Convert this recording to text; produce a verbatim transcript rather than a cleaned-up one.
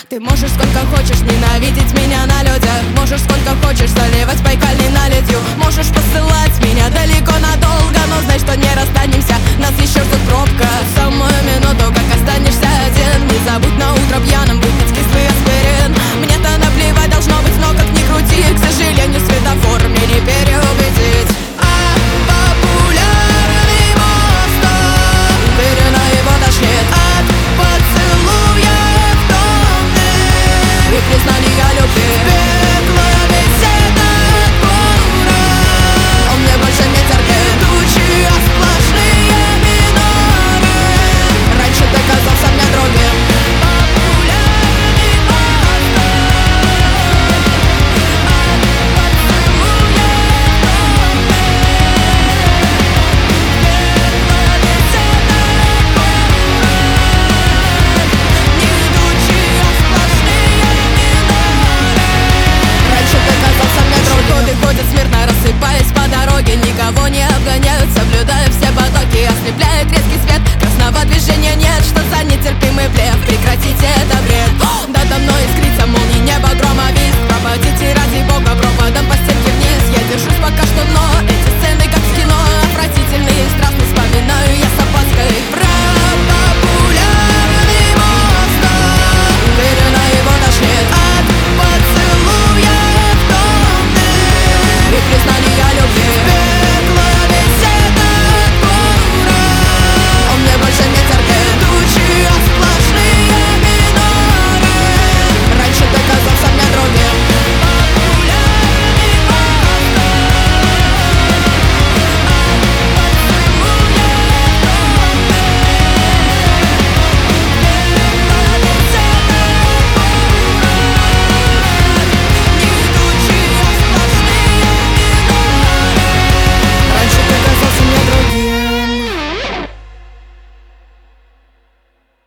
Ты можешь сколько хочешь ненавидеть меня на людях, можешь сколько хочешь заливать Байкальной наледью, можешь посылать меня далеко надолго, но знай, что не расстанемся, нас еще ждут пробки.